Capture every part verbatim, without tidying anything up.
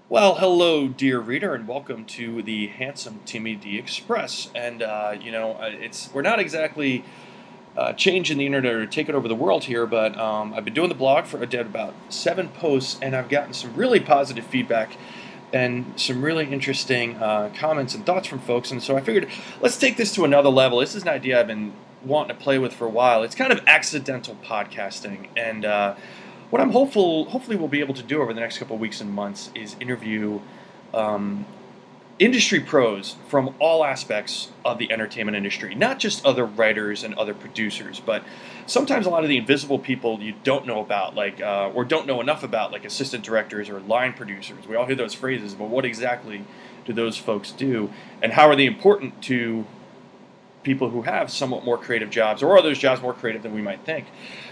Well, hello, dear reader, and welcome to the Handsome Timmy D Express. And uh, you know, uh, it's we're not exactly uh, changing the internet or taking over the world here, but um, I've been doing the blog for I did about seven posts, and I've gotten some really positive feedback and some really interesting uh, comments and thoughts from folks. And so I figured, let's take this to another level. This is an idea I've been wanting to play with for a while. It's kind of accidental podcasting, and uh, what I'm hopeful, hopefully, we'll be able to do over the next couple of weeks and months is interview um, industry pros from all aspects of the entertainment industry, not just other writers and other producers, but sometimes a lot of the invisible people you don't know about, like uh, or don't know enough about, like assistant directors or line producers. We all hear those phrases, but what exactly do those folks do, and how are they important to people who have somewhat more creative jobs, or are those jobs more creative than we might think?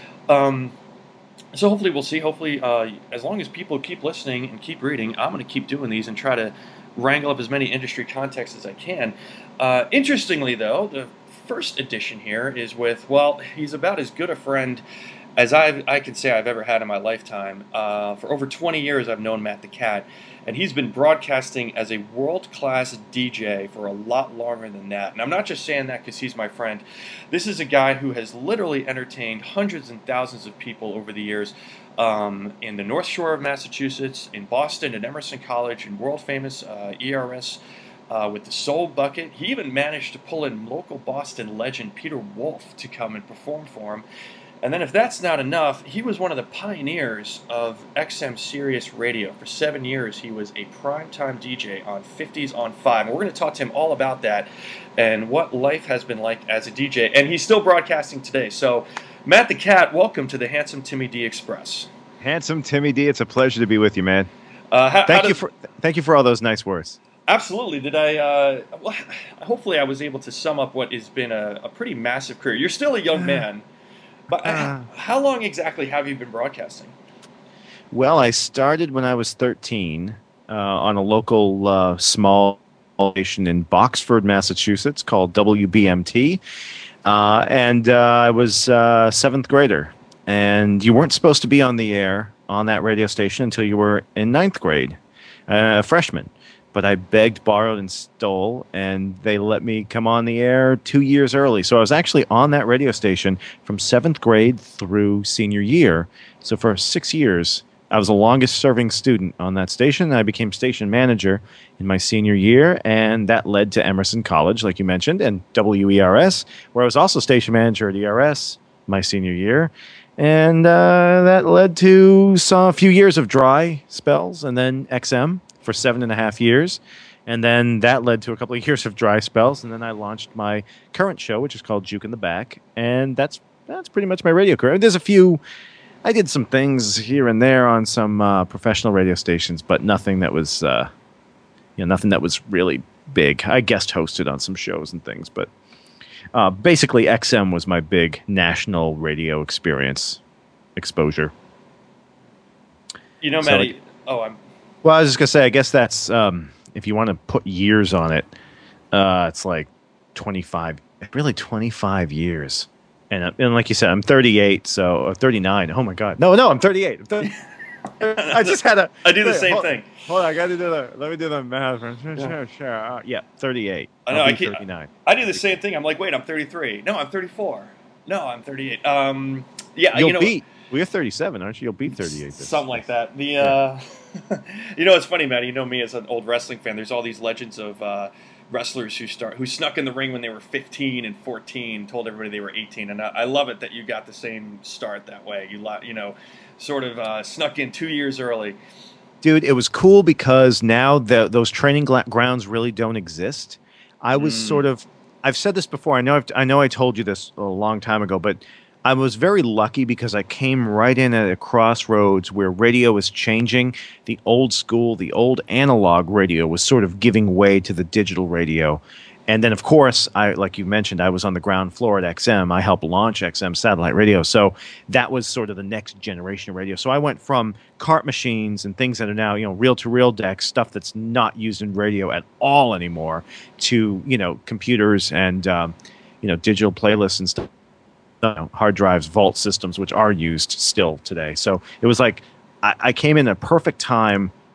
Um, So hopefully we'll see. Hopefully, uh, as long as people keep listening and keep reading, I'm going to keep doing these and try to wrangle up as many industry contexts as I can. Uh, interestingly, though, the first edition here is with, well, he's about as good a friend as I I can say I've ever had in my lifetime. Uh, for over twenty years, I've known Matt the Cat, and he's been broadcasting as a world-class D J for a lot longer than that. And I'm not just saying that because he's my friend. This is a guy who has literally entertained hundreds and thousands of people over the years um, in the North Shore of Massachusetts, in Boston, at Emerson College, in world-famous uh, E R S uh, with the Soul Bucket. He even managed to pull in local Boston legend Peter Wolf to come and perform for him. And then if that's not enough, he was one of the pioneers of X M Sirius Radio. For seven years, he was a primetime D J on fifties on five. And we're going to talk to him all about that and what life has been like as a D J. And he's still broadcasting today. So, Matt the Cat, welcome to the Handsome Timmy D Express. Handsome Timmy D, it's a pleasure to be with you, man. Uh, how, thank how you does, for thank you for all those nice words. Absolutely. Did I? Uh, well, hopefully, I was able to sum up what has been a, a pretty massive career. You're still a young man. But uh, how long exactly have you been broadcasting? Well, I started when I was thirteen uh, on a local uh, small station in Boxford, Massachusetts called W B M T. Uh, and uh, I was a seventh grader. And you weren't supposed to be on the air on that radio station until you were in ninth grade, uh, a freshman. But I begged, borrowed, and stole, and they let me come on the air two years early. So I was actually on that radio station from seventh grade through senior year. So for six years, I was the longest-serving student on that station. I became station manager in my senior year, and that led to Emerson College, like you mentioned, and W E R S, where I was also station manager at E R S my senior year. And uh, that led to saw a few years of dry spells, and then X M for seven and a half years. And then that led to a couple of years of dry spells. And then I launched my current show, which is called Juke in the Back. And that's that's pretty much my radio career. There's a few, I did some things here and there on some uh, professional radio stations, but nothing that was, uh, you know, nothing that was really big. I guest hosted on some shows and things, but uh, basically X M was my big national radio experience exposure. You know, so Matty, like, oh, I'm... Well, I was just going to say, I guess that's, um, if you want to put years on it, uh, it's like twenty-five, really twenty-five years. And, uh, and like you said, I'm thirty-eight, so uh, thirty-nine. Oh, my God. No, no, I'm thirty-eight. I'm thirty I just had a... I do the wait, same hold, thing. Hold on, I got to do the... Let me do the math. Sure, sure. Uh, yeah, thirty-eight. I know, I'll I, be keep, thirty-nine. I do the same thing. I'm like, wait, I'm thirty-three. No, I'm thirty-four. No, I'm thirty-eight. Um, yeah, You'll you know... beat... Well, you're thirty-seven, aren't you? You'll beat thirty-eight. This, something like that. The uh, you know, it's funny, Matt. You know me as an old wrestling fan. There's all these legends of uh, wrestlers who start who snuck in the ring when they were fifteen and fourteen, told everybody they were eighteen, and I, I love it that you got the same start that way. You you know, sort of uh, snuck in two years early. Dude, it was cool because now the, those training grounds really don't exist. I was mm. sort of. I've said this before. I know. I've, I know. I told you this a long time ago, but I was very lucky because I came right in at a crossroads where radio was changing. The old school, the old analog radio was sort of giving way to the digital radio. And then, of course, I, like you mentioned, I was on the ground floor at X M. I helped launch X M satellite radio. So that was sort of the next generation of radio. So I went from cart machines and things that are now, you know, reel-to-reel decks, stuff that's not used in radio at all anymore, to, you know, computers and, um, you know, digital playlists and stuff. Uh, hard drives, vault systems, which are used still today. So it was like I, I came in a perfect time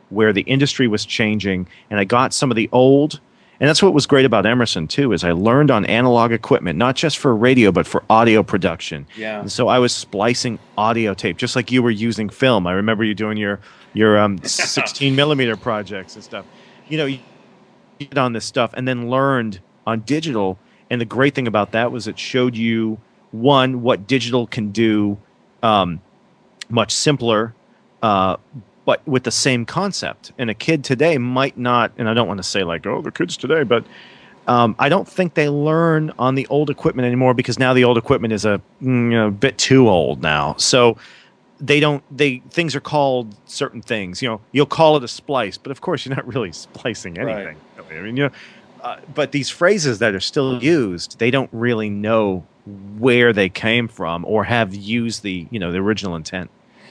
where the industry was changing, and I got some of the old. And that's what was great about Emerson too, is I learned on analog equipment, not just for radio, but for audio production. Yeah. And so I was splicing audio tape, just like you were using film. I remember you doing your your um, sixteen millimeter projects and stuff. You know, you did on this stuff, and then learned on digital. And the great thing about that was it showed you, one, what digital can do, um, much simpler, uh, but with the same concept. And a kid today might not, and I don't want to say like, oh, the kids today, but um, I don't think they learn on the old equipment anymore, because now the old equipment is a, you know, bit too old now. So they don't, they, things are called certain things. You know, you'll call it a splice, but of course you're not really splicing anything. Right. I mean, you know, uh, but these phrases that are still used, they don't really know where they came from or have used the, you know, the original intent.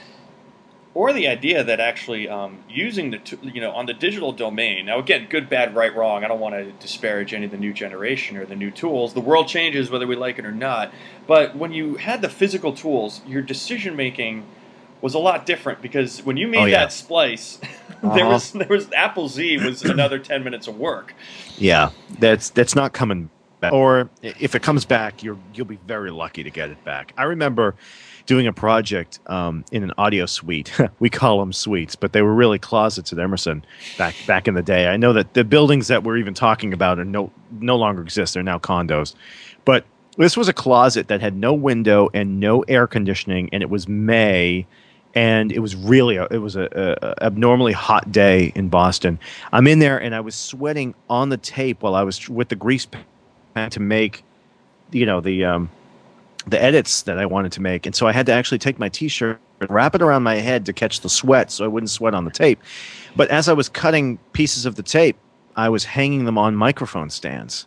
Or the idea that actually um, using the, t- you know, on the digital domain, now again, good, bad, right, wrong, I don't want to disparage any of the new generation or the new tools. The world changes whether we like it or not. But when you had the physical tools, your decision making was a lot different, because when you made oh, yeah. that splice, uh-huh. there was there was Apple Z was another ten minutes of work. Yeah, that's that's not coming back. Or if it comes back, you're you'll be very lucky to get it back. I remember doing a project um, in an audio suite. We call them suites, but they were really closets at Emerson back back in the day. I know that the buildings that we're even talking about are no no longer exist. They're now condos. But this was a closet that had no window and no air conditioning, and it was May, and it was really a, it was a, a abnormally hot day in Boston. I'm in there, and I was sweating on the tape while I was with the grease pen to make, you know, the um, the edits that I wanted to make. And so I had to actually take my T-shirt and wrap it around my head to catch the sweat so I wouldn't sweat on the tape. But as I was cutting pieces of the tape, I was hanging them on microphone stands.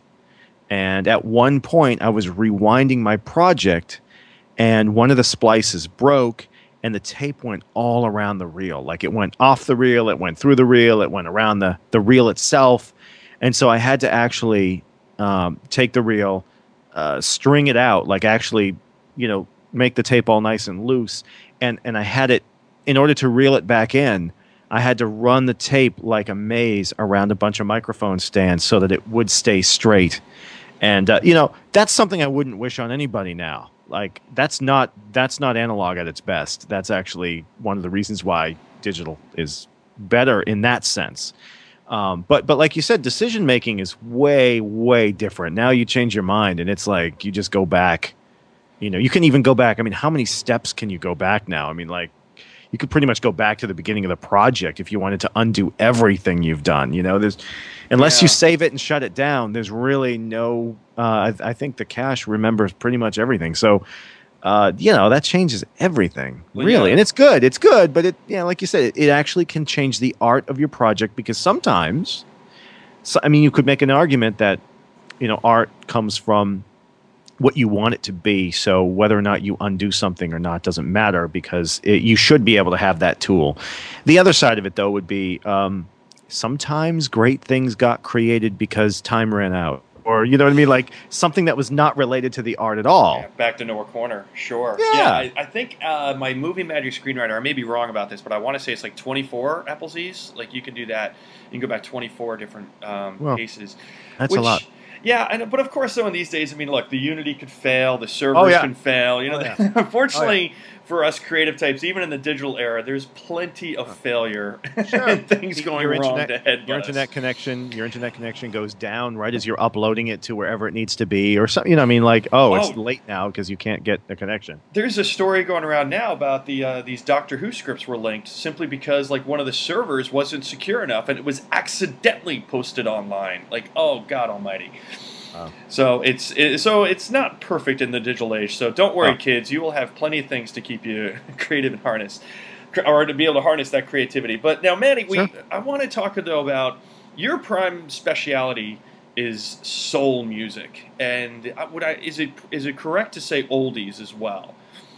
And at one point, I was rewinding my project, and one of the splices broke, and the tape went all around the reel. Like, it went off the reel, it went through the reel, it went around the, the reel itself. And so I had to actually um, take the reel, Uh, string it out, like actually, you know, make the tape all nice and loose. And and I had it, in order to reel it back in, I had to run the tape like a maze around a bunch of microphone stands so that it would stay straight. And, uh, you know, that's something I wouldn't wish on anybody now. Like, that's not, that's not analog at its best. That's actually one of the reasons why digital is better in that sense. Um, but but like you said, decision making is way, way different. Now you change your mind, and it's like you just go back. You know, you can even go back. I mean, how many steps can you go back now? I mean, like, you could pretty much go back to the beginning of the project if you wanted to undo everything you've done. You know, there's unless Yeah. you save it and shut it down, there's really no. Uh, I, I think the cache remembers pretty much everything. So. Uh, you know, that changes everything, Well, really. yeah. And it's good. It's good. But, it, yeah, like you said, it, it actually can change the art of your project, because sometimes, so, I mean, you could make an argument that, you know, art comes from what you want it to be. So whether or not you undo something or not doesn't matter, because it, you should be able to have that tool. The other side of it, though, would be um, sometimes great things got created because time ran out. Or, you know what I mean? Like something that was not related to the art at all. Yeah, back to Nowhere Corner, sure. Yeah. I, I think uh, my Movie Magic screenwriter, I may be wrong about this, but I want to say it's like twenty-four Apple Z's. Like, you can do that. You can go back twenty-four different um, Well, cases. That's which, a lot. Yeah, and, but of course, though, in these days, I mean, look, the Unity could fail, the servers Oh, yeah. can fail. You know, Oh, yeah. unfortunately, for us creative types, even in the digital era, there's plenty of failure Sure. and things going your wrong internet, to headbutt your us. internet connection, your internet connection goes down right as you're uploading it to wherever it needs to be, or something. You know, what I mean, like, oh, it's Oh. late now because you can't get a connection. There's a story going around now about the uh, these Doctor Who scripts were linked simply because like one of the servers wasn't secure enough, and it was accidentally posted online. Like, oh God Almighty! Wow. So it's it, so it's not perfect in the digital age. So don't worry, Oh. kids. You will have plenty of things to keep you creative and harness, or to be able to harness that creativity. But now, Manny, we Sure. I want to talk though about your prime speciality is soul music, and I- would I is it is it correct to say oldies as well?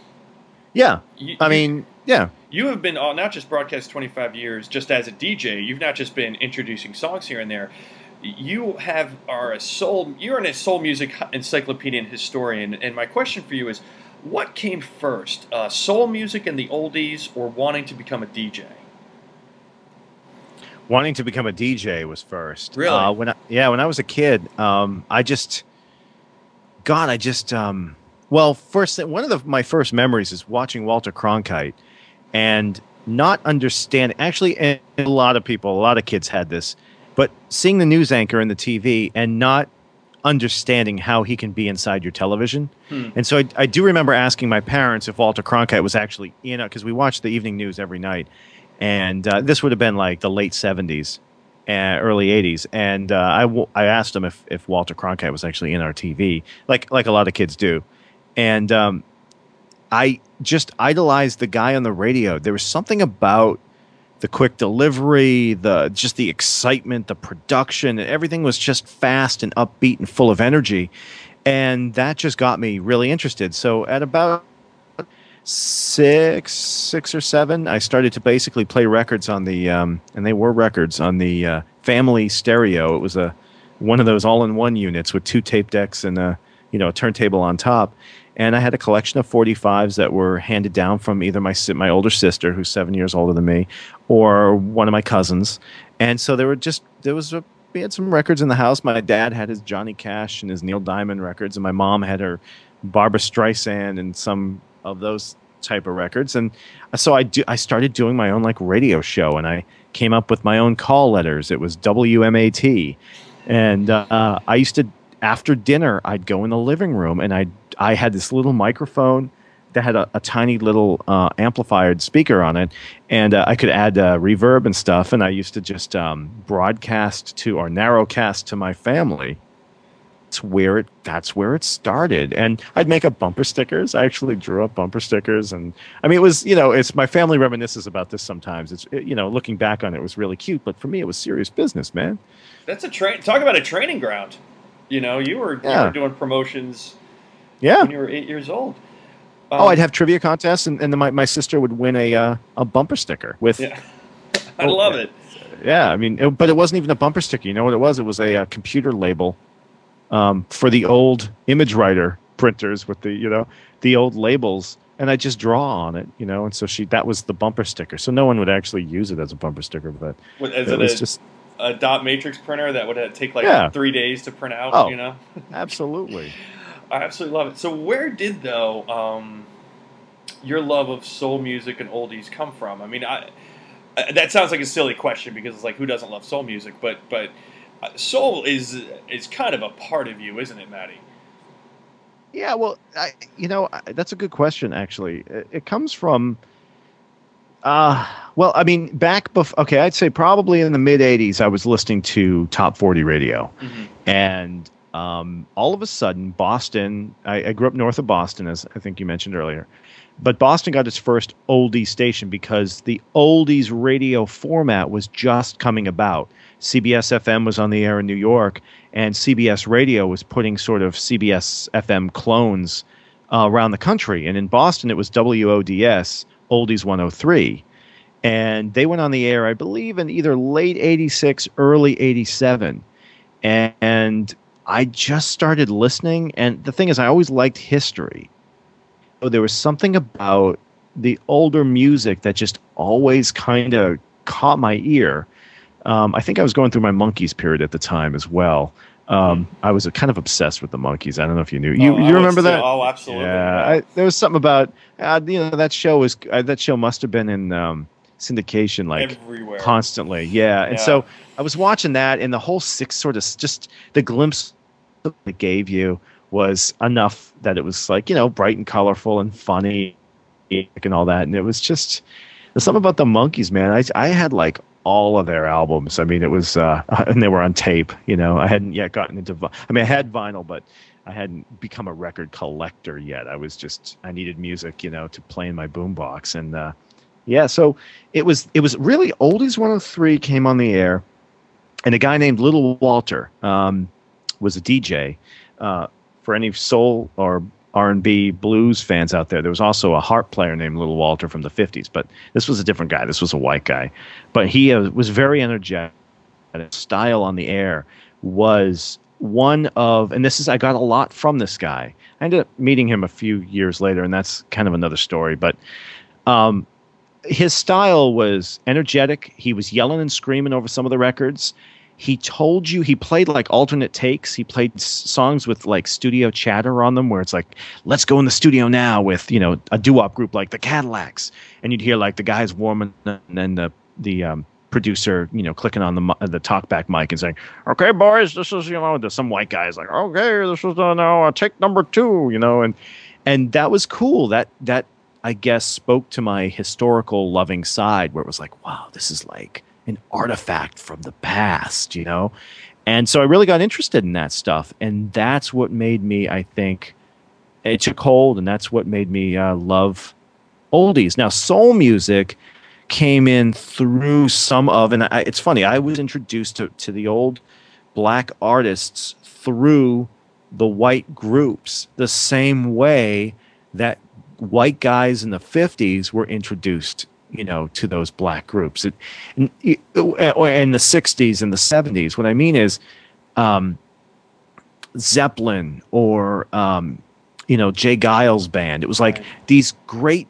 Yeah, You, I you- mean, yeah, you have been uh, not just broadcast twenty-five years just as a D J. You've not just been introducing songs here and there. You have are a soul. You're an a soul music encyclopedia and historian. And my question for you is, what came first, uh, soul music and the oldies, or wanting to become a D J? wanting to become a D J was first. Really? Uh, when I, yeah, when I was a kid, um, I just, God, I just, um, well, first, thing- one of the, my first memories is watching Walter Cronkite and not understanding. Actually, and a lot of people, a lot of kids had this, but seeing the news anchor in the T V and not understanding how he can be inside your television. Hmm. And so I, I do remember asking my parents if Walter Cronkite was actually in it, because we watched the evening news every night. And uh, this would have been like the late seventies, uh, early eighties. And uh, I, w- I asked them if, if Walter Cronkite was actually in our T V, like, like a lot of kids do. And um, I just idolized the guy on the radio. There was something about the quick delivery, the just the excitement, the production, and everything was just fast and upbeat and full of energy. And that just got me really interested. So at about six, six or seven, I started to basically play records on the, um, and they were records on the uh, family stereo. It was a one of those all-in-one units with two tape decks and a you know a turntable on top. And I had a collection of forty-fives that were handed down from either my si- my older sister, who's seven years older than me, or one of my cousins. And so there were just there was a, we had some records in the house. My dad had his Johnny Cash and his Neil Diamond records, and my mom had her Barbra Streisand and some of those type of records. And so I do I started doing my own like radio show, and I came up with my own call letters. It was W M A T, and uh, I used to, after dinner, I'd go in the living room and I I had this little microphone that had a, a tiny little uh, amplified speaker on it, and uh, I could add uh, reverb and stuff. And I used to just um, broadcast to or narrowcast to my family. That's where it. That's where it started. And I'd make up bumper stickers. I actually drew up bumper stickers, and I mean, it was you know, it's my family reminisces about this sometimes. It's it, you know, looking back on it, it was really cute, but for me, it was serious business, man. That's a train. Talk about a training ground. You know, you were, Yeah. you were doing promotions Yeah. when you were eight years old. Um, Oh, I'd have trivia contests, and, and then my, my sister would win a uh, a bumper sticker with. Yeah, I Oh, love yeah. it. Yeah, I mean, it, but it wasn't even a bumper sticker. You know what it was? It was a, uh computer label um, for the old image writer printers with the you know the old labels, and I just draw on it, you know. And so she that was the bumper sticker. So no one would actually use it as a bumper sticker, but What, is it it was a, just a dot matrix printer that would uh, take like Yeah. three days to print out? Oh. You know, absolutely. I absolutely love it. So where did though um, your love of soul music and oldies come from? I mean, I, I that sounds like a silly question because it's like who doesn't love soul music? But but uh, soul is is kind of a part of you, isn't it, Maddie? Yeah, well, I, you know, I, that's a good question. Actually, it, it comes from. Uh, well, I mean, back before, okay, I'd say probably in the mid eighties, I was listening to Top forty radio. Mm-hmm. And um, all of a sudden, Boston, I, I grew up north of Boston, as I think you mentioned earlier, but Boston got its first oldie station because the oldies radio format was just coming about. C B S F M was on the air in New York, and C B S Radio was putting sort of C B S F M clones uh, around the country. And in Boston, it was W O D S, Oldies one oh three. And they went on the air, I believe, in either late eighty-six, early eighty-seven. And, and I just started listening. And the thing is, I always liked history. So there was something about the older music that just always kind of caught my ear. Um, I think I was going through my Monkees period at the time as well. Um, I was kind of obsessed with the Monkees. I don't know if you knew. You Oh, I you was remember too. that? Oh, absolutely. Yeah, Yeah. I, there was something about uh, you know that show was uh, that show must have been in um, syndication like Everywhere. constantly. Yeah, and Yeah. so I was watching that, and the whole six sort of just the glimpse it gave you was enough that it was like you know bright and colorful and funny and all that, and it was just there's something about the Monkees, man. I I had like all of their albums. I mean, it was uh, and they were on tape. You know, I hadn't yet gotten into. vi- I mean, I had vinyl, but I hadn't become a record collector yet. I was just I needed music, you know, to play in my boombox, and uh, yeah. So it was it was really Oldies one oh three came on the air, and a guy named Little Walter um, was a D J. Uh, for any soul or R and B blues fans out there, there was also a harp player named Little Walter from the fifties, but this was a different guy. This was a white guy, but he uh, was very energetic. And his style on the air was one of, and this is, I got a lot from this guy. I ended up meeting him a few years later, and that's kind of another story. But um, his style was energetic. He was yelling and screaming over some of the records. He told you he played like alternate takes. He played s- songs with like studio chatter on them, where it's like, "Let's go in the studio now" with you know a doo-wop group like the Cadillacs, and you'd hear like the guys warming and then the the um, producer you know clicking on the mi- the talkback mic and saying, "Okay, boys, this is you know," there's some white guys like, "Okay, this is uh, now uh, take number two," you know, and and that was cool. That that I guess spoke to my historical loving side, where it was like, wow, this is like an artifact from the past, you know? And so I really got interested in that stuff. And that's what made me, I think, it took hold, and that's what made me uh, love oldies. Now, soul music came in through some of, and I, it's funny, I was introduced to, to the old black artists through the white groups, the same way that white guys in the fifties were introduced, you know, to those black groups. It, in, in the sixties and the seventies, what I mean is um, Zeppelin or, um, you know, Jay Giles band. It was like Right. these great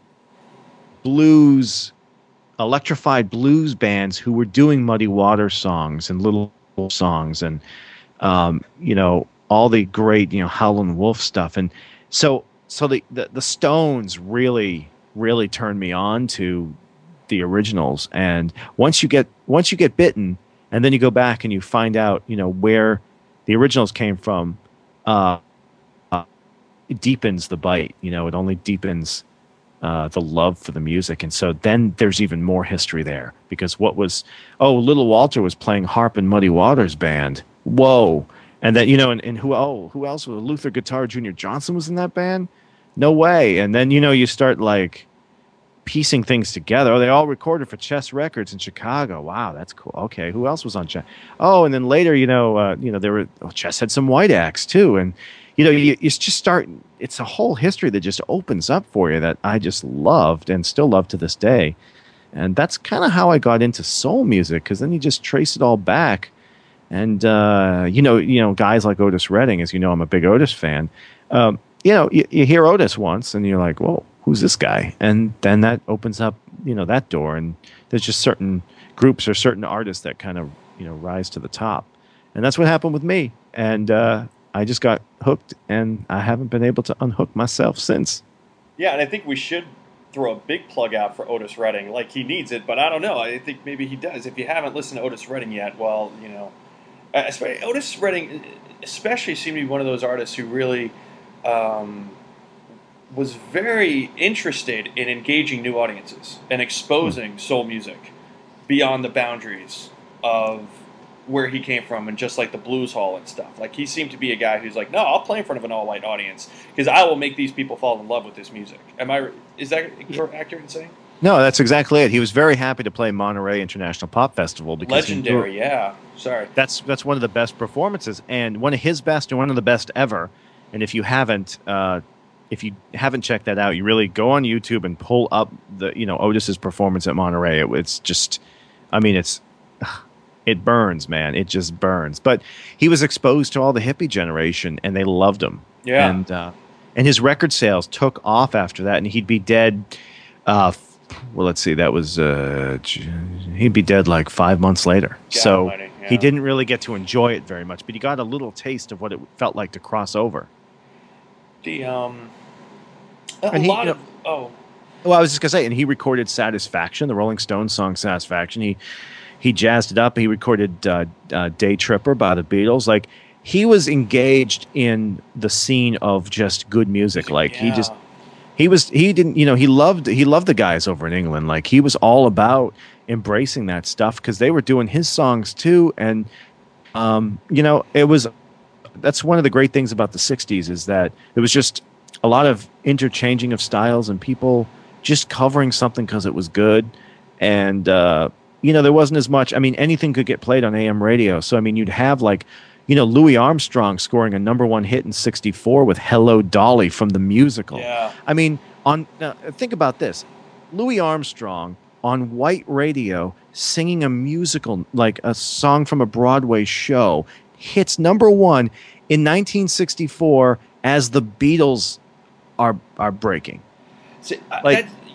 blues, electrified blues bands who were doing Muddy Waters songs and Little songs and, um, you know, all the great, you know, Howlin' Wolf stuff. And so, so the, the, the Stones really, really turned me on to the originals. And once you get, once you get bitten and then you go back and you find out, you know, where the originals came from, uh, uh, it deepens the bite, you know, it only deepens uh, the love for the music. And so then there's even more history there, because what was, oh, Little Walter was playing harp in Muddy Waters band. Whoa. And then, you know, and, and who, oh, who else was Luther Guitar Junior Johnson was in that band? No way. And then, you know, you start like piecing things together. Oh, they all recorded for Chess Records in Chicago. Wow, that's cool. Okay, who else was on Chess? Oh, and then later, you know, uh, you know, there were oh, Chess had some white acts too, and you know, you, you just start. It's a whole history that just opens up for you that I just loved and still love to this day. And that's kind of how I got into soul music, because then you just trace it all back. And uh, you know, you know, guys like Otis Redding, as you know, I'm a big Otis fan. Um, you know, you, you hear Otis once, and you're like, "Whoa, who's this guy?" And then that opens up, you know, that door. And there's just certain groups or certain artists that kind of, you know, rise to the top. And that's what happened with me. And uh, I just got hooked, and I haven't been able to unhook myself since. Yeah, and I think we should throw a big plug out for Otis Redding. Like, he needs it, but I don't know. I think maybe he does. If you haven't listened to Otis Redding yet, well, you know, uh, especially- Otis Redding especially seemed to be one of those artists who really um, was very interested in engaging new audiences and exposing soul music beyond the boundaries of where he came from, and just like the blues hall and stuff. Like, he seemed to be a guy who's like, no, I'll play in front of an all white audience because I will make these people fall in love with this music. Am I? Is that accurate in saying? No, that's exactly it. He was very happy to play Monterey International Pop Festival because he knew- Legendary, yeah. Sorry. that's that's one of the best performances, and one of his best and one of the best ever. And if you haven't uh, if you haven't checked that out, you really go on YouTube and pull up the you know Otis's performance at Monterey. It, it's just, I mean, it's it burns, man. It just burns. But he was exposed to all the hippie generation, and they loved him. Yeah. And uh, and his record sales took off after that, and he'd be dead. Uh, well, let's see. That was uh, he'd be dead like five months later. God so almighty, yeah. he didn't really get to enjoy it very much, but he got a little taste of what it felt like to cross over. The um, a And he, lot you of oh, Well, I was just gonna say, and he recorded "Satisfaction," the Rolling Stones song "Satisfaction." He he jazzed it up. He recorded uh, uh, "Day Tripper" by the Beatles. Like, he was engaged in the scene of just good music. Like, he yeah. just he was he didn't you know he loved he loved the guys over in England. Like, he was all about embracing that stuff because they were doing his songs too. And um, you know, it was that's one of the great things about the sixties, is that there was just a lot of interchanging of styles and people just covering something because it was good. And uh, you know, there wasn't as much. I mean, anything could get played on A M radio. So I mean, you'd have like, you know, Louis Armstrong scoring a number one hit in sixty-four with "Hello Dolly" from the musical. Yeah. I mean, on now, think about this: Louis Armstrong on white radio singing a musical, like a song from a Broadway show, hits number one in nineteen sixty-four as the Beatles are are breaking. See, I- Like- that,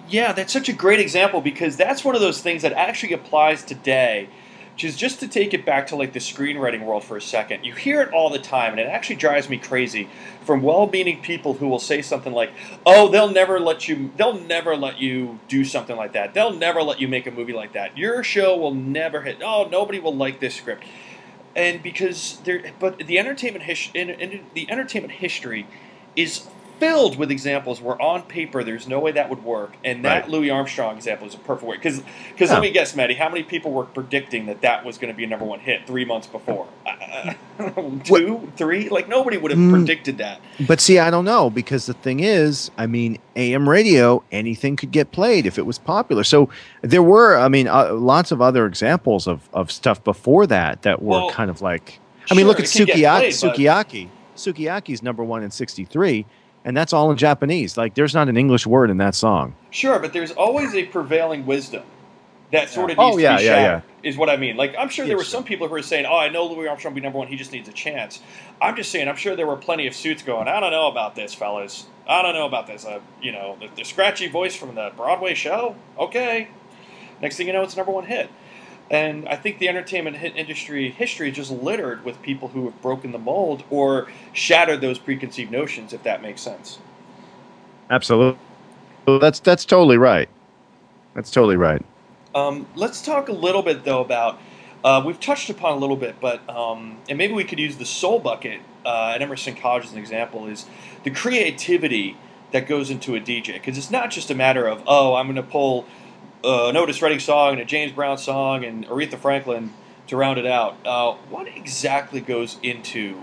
Yeah, that's such a great example because that's one of those things that actually applies today, which is just to take it back to like the screenwriting world for a second. You hear it all the time, and it actually drives me crazy from well-meaning people who will say something like, "Oh, they'll never let you. They'll never let you do something like that. They'll never let you make a movie like that. Your show will never hit. Oh, nobody will like this script." And because there, but the entertainment his, in, in, the entertainment history is filled with examples where on paper there's no way that would work, and that Right. Louis Armstrong example is a perfect way. Because because Yeah. let me guess, Maddie, how many people were predicting that that was going to be a number one hit three months before? Uh, two, three? Like nobody would have Mm. predicted that. But see, I don't know because the thing is, I mean, A M radio, anything could get played if it was popular. So there were, I mean, uh, lots of other examples of, of stuff before that that were Well, kind of like, I mean, sure, look at it can get Sukiyaki. played, but- Sukiyaki. Sukiyaki's number one in sixty-three, and that's all in Japanese. Like, there's not an English word in that song. Sure, but there's always a prevailing wisdom that sort of Yeah. needs Oh, to yeah, be yeah, shattered, is what I mean. Like, I'm sure there Yeah, were sure. some people who were saying, oh, I know Louis Armstrong will be number one, he just needs a chance. I'm just saying, I'm sure there were plenty of suits going, I don't know about this, fellas. I don't know about this. Uh, you know, the, the scratchy voice from the Broadway show? Okay. Next thing you know, it's a number one hit. And I think the entertainment hit industry history is just littered with people who have broken the mold or shattered those preconceived notions, if that makes sense. Absolutely. That's that's totally right. That's totally right. Um, let's talk a little bit though about uh, we've touched upon a little bit, but um, and maybe we could use the Soul Bucket uh, at Emerson College as an example. Is the creativity that goes into a D J, because it's not just a matter of, oh, I'm going to pull uh, an Otis Redding song and a James Brown song and Aretha Franklin to round it out. Uh, what exactly goes into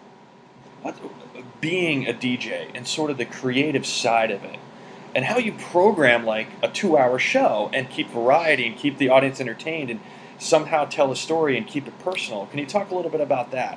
what being a D J and sort of the creative side of it? And how you program like a two-hour show and keep variety and keep the audience entertained and somehow tell a story and keep it personal. Can you talk a little bit about that?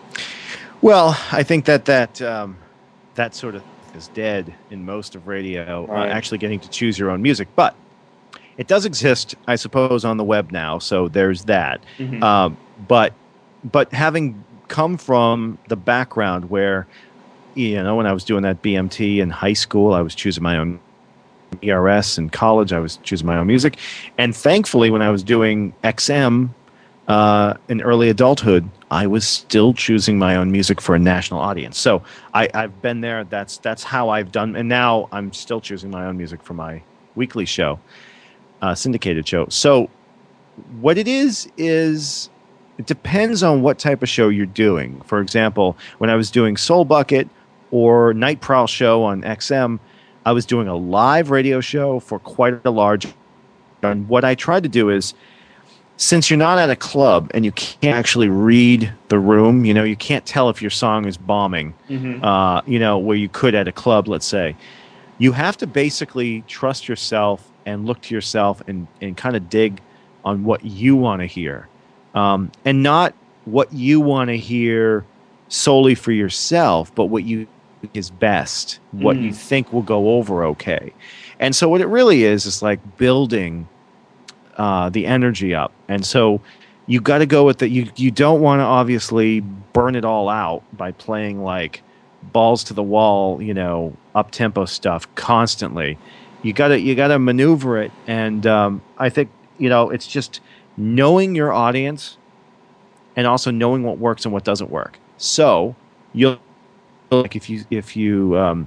Well, I think that that um, that sort of is dead in most of radio. Right. Uh, actually, getting to choose your own music, but it does exist, I suppose, on the web now. So there's that. Mhm. Um, but but having come from the background where, you know, when I was doing that B M T in high school, I was choosing my own E R S. In college, I was choosing my own music. And thankfully, when I was doing X M uh, in early adulthood, I was still choosing my own music for a national audience. So I, I've been there. That's that's how I've done. And now I'm still choosing my own music for my weekly show, uh, syndicated show. So what it is, is it depends on what type of show you're doing. For example, when I was doing Soul Bucket or Night Prowl show on X M, I was doing a live radio show for quite a large. And what I tried to do is, since you're not at a club and you can't actually read the room, you know, you can't tell if your song is bombing, Mhm. uh, you know, where you could at a club, let's say. You have to basically trust yourself and look to yourself and, and kind of dig on what you want to hear. Um, and not what you want to hear solely for yourself, but what you think is best, what Mm. you think will go over okay. And so what it really is is like building uh, the energy up. And so you got to go with that. You you don't want to obviously burn it all out by playing like balls to the wall, you know, up tempo stuff constantly. You got to you got to maneuver it. And um, I think, you know, it's just knowing your audience and also knowing what works and what doesn't work. So you'll like if you if you um,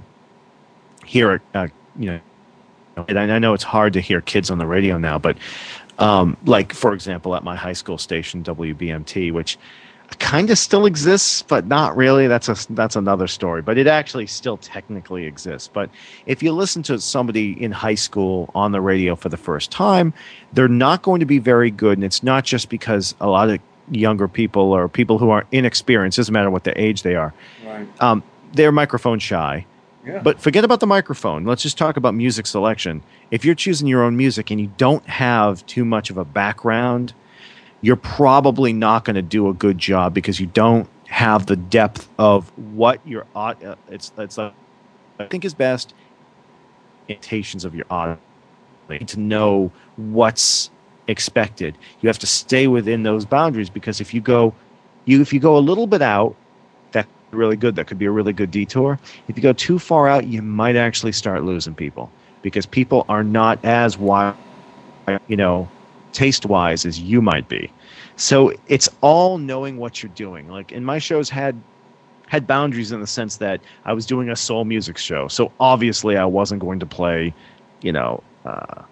hear it, uh, you know, and I know it's hard to hear kids on the radio now, but um, like, for example, at my high school station, W B M T, which kind of still exists, but not really. That's a that's another story. But it actually still technically exists. But if you listen to somebody in high school on the radio for the first time, they're not going to be very good. And it's not just because a lot of younger people or people who are inexperienced, doesn't matter what the age they are, Right. um, they're microphone shy. Yeah. But forget about the microphone. Let's just talk about music selection. If you're choosing your own music and you don't have too much of a background, you're probably not going to do a good job because you don't have the depth of what your uh, it's it's uh, I think is best expectations of your audience. You need to know what's expected. You have to stay within those boundaries, because if you go you if you go a little bit out, that could be really good. That could be a really good detour. If you go too far out, you might actually start losing people. because people are not as wild, you know, taste wise as you might be. So it's all knowing what you're doing. Like, and my shows had had boundaries in the sense that I was doing a soul music show, so obviously I wasn't going to play, you know, uh,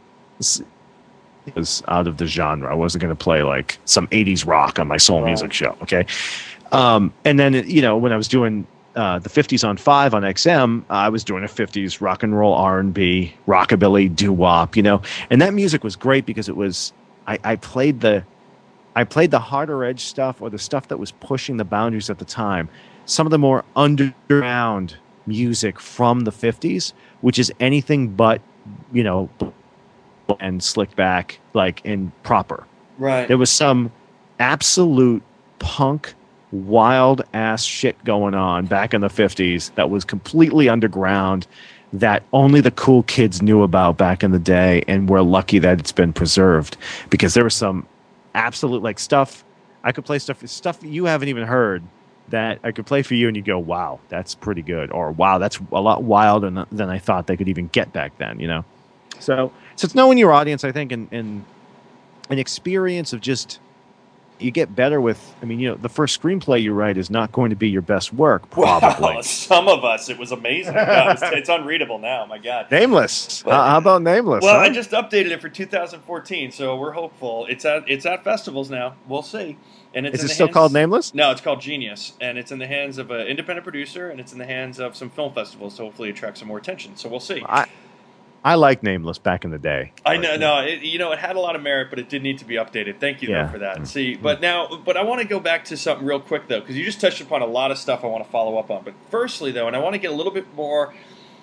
it was out of the genre. I wasn't going to play like some eighties rock on my soul Right. music show. Okay, um, and then you know when I was doing uh, the fifties on five on X M, I was doing a fifties rock and roll, R and B, rockabilly, doo wop. You know, and that music was great because it was I, I played the I played the harder edge stuff or the stuff that was pushing the boundaries at the time. Some of the more underground music from the fifties, which is anything but, you know, and slicked back, like, and proper. Right. There was some absolute punk, wild ass shit going on back in the fifties that was completely underground, that only the cool kids knew about back in the day, and we're lucky that it's been preserved, because there was some absolute, like, stuff I could play, stuff stuff you haven't even heard, that I could play for you and you go, wow, that's pretty good, or wow, that's a lot wilder than, than I thought they could even get back then, you know. So so it's knowing your audience, I think, and, and an experience of just, you get better with, I mean, you know, the first screenplay you write is not going to be your best work, probably. Wow, some of us, it was amazing. God, it's, it's unreadable now, my God. Nameless. But- how, how about Nameless? Well, huh? I just updated it for two thousand fourteen, so we're hopeful. It's at it's at festivals now. We'll see. And it's Is in it the still hands- called Nameless? No, it's called Genius, and it's in the hands of an independent producer, and it's in the hands of some film festivals. So hopefully, it attracts some more attention. So we'll see. I I like Nameless back in the day. I know, no, it, you know, it had a lot of merit, but it did need to be updated. Thank you, Yeah. though, for that. Mm. See, but now, but I want to go back to something real quick, though, because you just touched upon a lot of stuff I want to follow up on. But firstly, though, and I want to get a little bit more.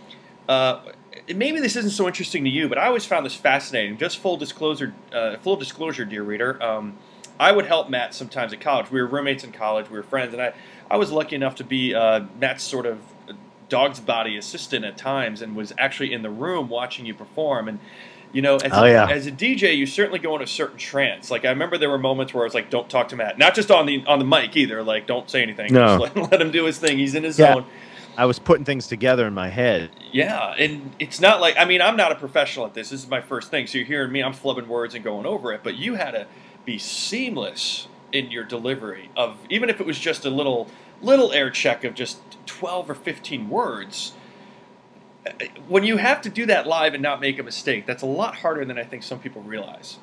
Uh, maybe this isn't so interesting to you, but I always found this fascinating. Just full disclosure, uh, full disclosure, dear reader. Um, I would help Matt sometimes at college. We were roommates in college. We were friends, and I, I was lucky enough to be uh, Matt's sort of dog's body assistant at times, and was actually in the room watching you perform. And you know, as, Oh, a, yeah. as a D J, you certainly go in a certain trance. Like I remember there were moments where I was like, "Don't talk to Matt," not just on the on the mic either. Like, don't say anything. No. Just let, let him do his thing. He's in his Yeah. zone. I was putting things together in my head. Yeah, and it's not like, I mean, I'm not a professional at this. This is my first thing. So you're hearing me, I'm flubbing words and going over it. But you had to be seamless in your delivery of, even if it was just a little little air check of just twelve or fifteen words. When you have to do that live and not make a mistake, that's a lot harder than I think some people realize.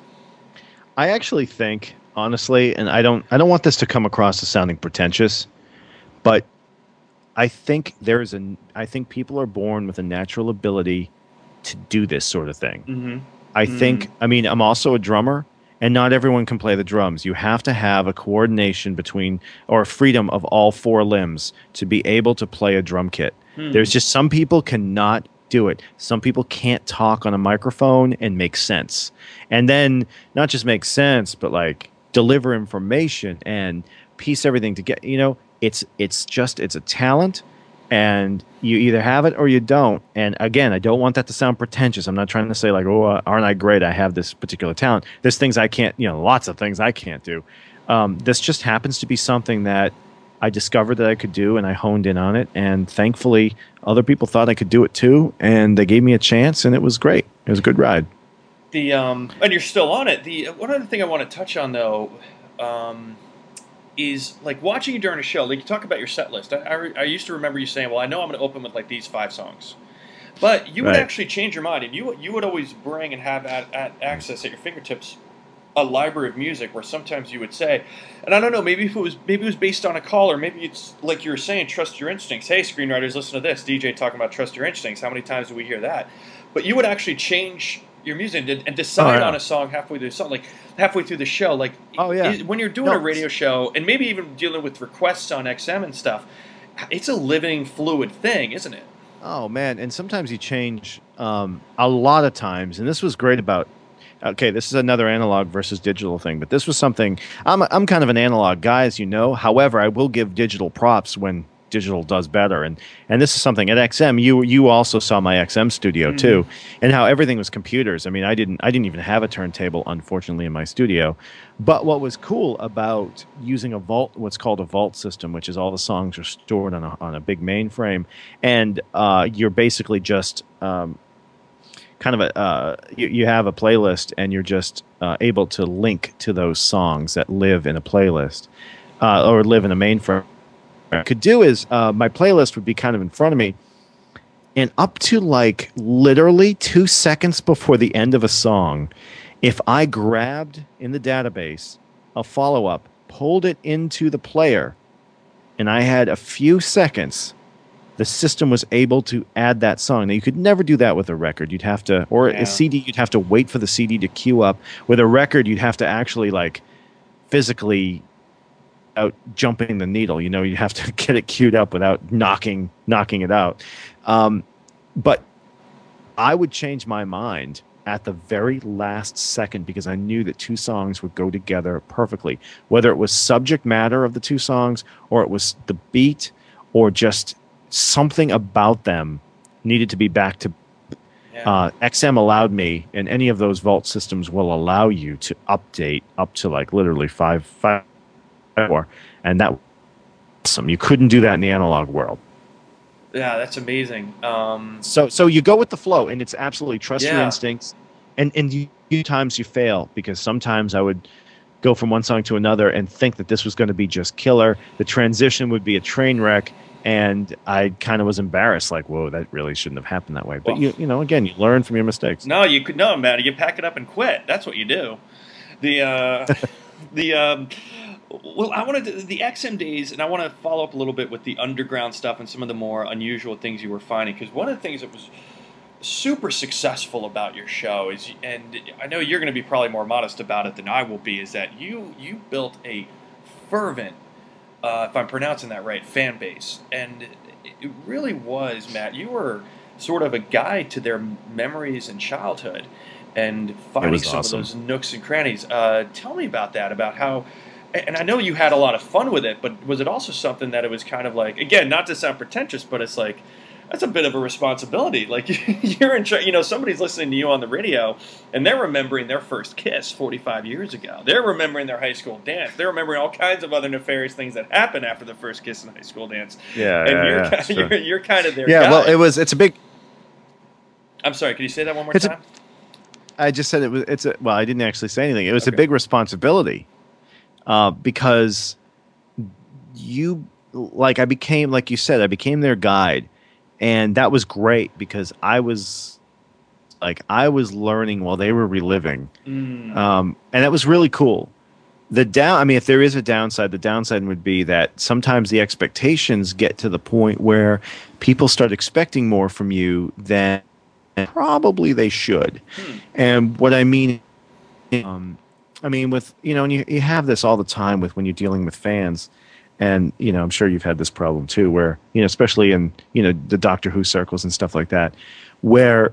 I actually think, honestly, and I don't I don't want this to come across as sounding pretentious, but I think there is a I think people are born with a natural ability to do this sort of thing. Mm-hmm. I Mhm. think, I mean, I'm also a drummer, and not everyone can play the drums. You have to have a coordination between, or a freedom of all four limbs to be able to play a drum kit. Hmm. There's just some people cannot do it. Some people can't talk on a microphone and make sense. And then not just make sense, but like deliver information and piece everything together. You know, it's it's just it's a talent, and you either have it or you don't. And again, I don't want that to sound pretentious. I'm not trying to say like, oh, uh, aren't I great? I have this particular talent. There's things I can't, you know, lots of things I can't do. Um, this just happens to be something that I discovered that I could do, and I honed in on it. And thankfully, other people thought I could do it too, and they gave me a chance, and it was great. It was a good ride. The um, and you're still on it. The one other thing I want to touch on though, um, is like watching you during a show. Like you talk about your set list. I, I, I used to remember you saying, "Well, I know I'm going to open with like these five songs," but you would Right. actually change your mind, and you you would always bring and have at, at access at your fingertips a library of music where sometimes you would say, and I don't know, maybe if it was maybe it was based on a call, or maybe it's like you were saying, trust your instincts. Hey, screenwriters, listen to this. D J talking about trust your instincts. How many times do we hear that? But you would actually change your music and, and decide Oh, yeah. on a song halfway through the song, like halfway through the show. Like, Oh, yeah. is- when you're doing No, a radio show, and maybe even dealing with requests on X M and stuff, it's a living, fluid thing, isn't it? Oh man, and sometimes you change um, a lot of times, and this was great about. Okay, this is another analog versus digital thing, but this was something. I'm a, I'm kind of an analog guy, as you know. However, I will give digital props when digital does better, and and this is something at X M. You you also saw my X M studio Mhm. too, and how everything was computers. I mean, I didn't I didn't even have a turntable, unfortunately, in my studio. But what was cool about using a vault, what's called a vault system, which is all the songs are stored on a on a big mainframe, and uh, you're basically just um, kind of a uh, you, you have a playlist and you're just uh, able to link to those songs that live in a playlist uh, or live in a mainframe. What I could do is uh, my playlist would be kind of in front of me, and up to like literally two seconds before the end of a song, if I grabbed in the database a follow-up, pulled it into the player, and I had a few seconds, the system was able to add that song. Now, you could never do that with a record. You'd have to, or yeah. a C D, you'd have to wait for the C D to queue up. With a record, you'd have to actually like physically out jumping the needle. You know, you have to get it queued up without knocking knocking it out. Um, but I would change my mind at the very last second because I knew that two songs would go together perfectly. Whether it was subject matter of the two songs, or it was the beat, or just something about them needed to be back to. Yeah. Uh, X M allowed me, and any of those vault systems will allow you to update up to like literally five five. Or, and that was awesome. You couldn't do that in the analog world. Yeah, that's amazing. Um, so, so you go with the flow, and it's absolutely trust yeah. your instincts. And and you, you times you fail because sometimes I would go from one song to another and think that this was going to be just killer. The transition would be a train wreck, and I kind of was embarrassed, like, whoa, that really shouldn't have happened that way. But well, you you know, again, you learn from your mistakes. No, you could no, man. You pack it up and quit. That's what you do. The uh, the um. Well, I wanted to, the X M days, and I want to follow up a little bit with the underground stuff and some of the more unusual things you were finding. Because one of the things that was super successful about your show is, and I know you're going to be probably more modest about it than I will be, is that you you built a fervent, uh, if I'm pronouncing that right, fan base, and it really was, Matt. You were sort of a guide to their memories and childhood, and finding some awesome. of those nooks and crannies. Uh, tell me about that. About how. And I know you had a lot of fun with it, but was it also something that it was kind of like, again, not to sound pretentious, but it's like, that's a bit of a responsibility. Like, you're in charge, you know, somebody's listening to you on the radio, and they're remembering their first kiss forty-five years ago. They're remembering their high school dance. They're remembering all kinds of other nefarious things that happened after the first kiss in high school dance. Yeah, and yeah, you're, yeah, kind, sure. you're, you're kind of their Yeah, guy. well, it was, it's a big... I'm sorry, can you say that one more it's time? A, I just said it was, it's a, well, I didn't actually say anything. It was okay. a big responsibility. Uh, because you, like, I became, like you said, I became their guide, and that was great because I was, like, I was learning while they were reliving, mm. um, and that was really cool. The down, I mean, if there is a downside, the downside would be that sometimes the expectations get to the point where people start expecting more from you than probably they should, hmm. and what I mean, um. I mean, with, you know, and you, you have this all the time with when you're dealing with fans, and, you know, I'm sure you've had this problem too, where, you know, especially in, you know, the Doctor Who circles and stuff like that, where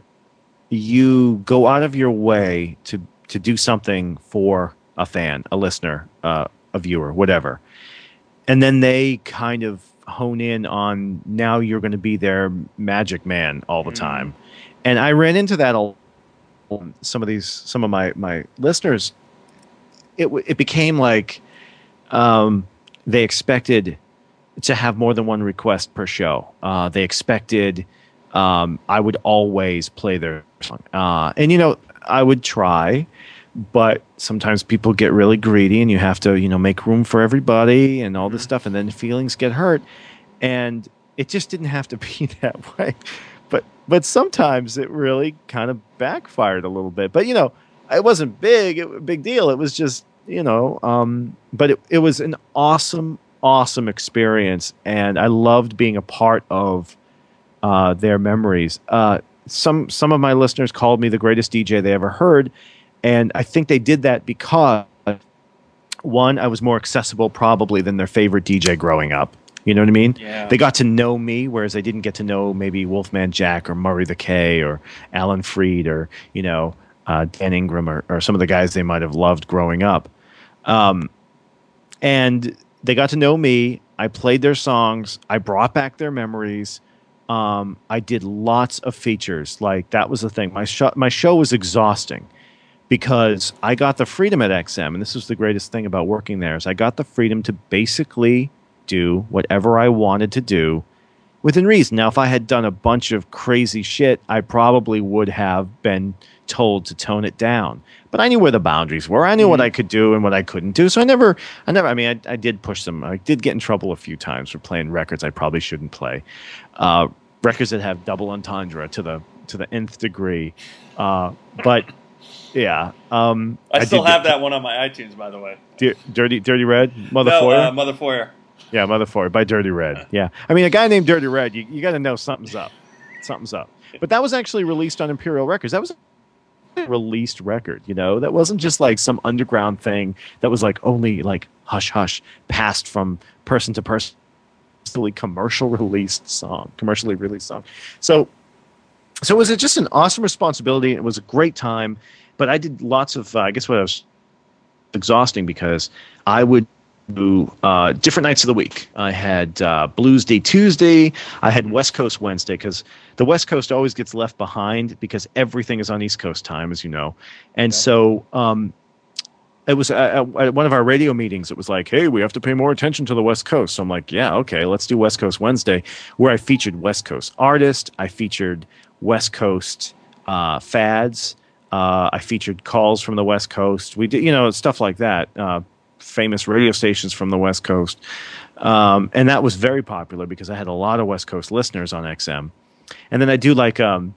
you go out of your way to, to do something for a fan, a listener, uh, a viewer, whatever. And then they kind of hone in on, now you're going to be their magic man all the mm. time. And I ran into that a some of these, some of my, my listeners. It it became like um, they expected to have more than one request per show. Uh, they expected um, I would always play their song. Uh, and, you know, I would try, but sometimes people get really greedy and you have to, you know, make room for everybody and all this stuff. And then feelings get hurt. And it just didn't have to be that way. But, but sometimes it really kind of backfired a little bit. But, you know, it wasn't big, it, big deal. It was just, you know, um, but it, it was an awesome, awesome experience. And I loved being a part of uh, their memories. Uh, some, some of my listeners called me the greatest D J they ever heard. And I think they did that because, one, I was more accessible probably than their favorite D J growing up. You know what I mean? Yeah. They got to know me, whereas they didn't get to know maybe Wolfman Jack or Murray the K or Alan Freed or, you know, Uh, Dan Ingram or, or some of the guys they might have loved growing up. Um, and they got to know me. I played their songs. I brought back their memories. Um, I did lots of features. Like, that was the thing. My, sh- my show was exhausting because I got the freedom at X M, and this was the greatest thing about working there, is I got the freedom to basically do whatever I wanted to do within reason. Now, if I had done a bunch of crazy shit, I probably would have been told to tone it down. But I knew where the boundaries were. I knew mm-hmm. what I could do and what I couldn't do. So I never, I never. I mean, I, I did push them. I did get in trouble a few times for playing records I probably shouldn't play. Uh, records that have double entendre to the to the nth degree. Uh, but yeah, um, I, I still have get, that one on my iTunes, by the way. Dirty, Dirty Red, Mother no, Foyer, uh, Mother Foyer. Yeah, Mother Foyer by Dirty Red. Yeah, I mean, a guy named Dirty Red, you, you got to know something's up. Something's up. But that was actually released on Imperial Records. That was a released record, you know. That wasn't just like some underground thing that was like only like hush hush passed from person to person. It's a commercial released song, commercially released song. So, so it was just an awesome responsibility. It was a great time. But I did lots of, uh, I guess what I was exhausting because I would do uh, different nights of the week. I had uh, Blues Day Tuesday. I had West Coast Wednesday because the West Coast always gets left behind because everything is on East Coast time, as you know. And yeah. so um, it was uh, at one of our radio meetings. It was like, hey, we have to pay more attention to the West Coast. So I'm like, yeah, okay, let's do West Coast Wednesday, where I featured West Coast artists. I featured West Coast uh, fads. Uh, I featured calls from the West Coast. We did, you know, stuff like that. Uh, famous radio stations from the West Coast. Um, and that was very popular because I had a lot of West Coast listeners on X M. And then I do like um,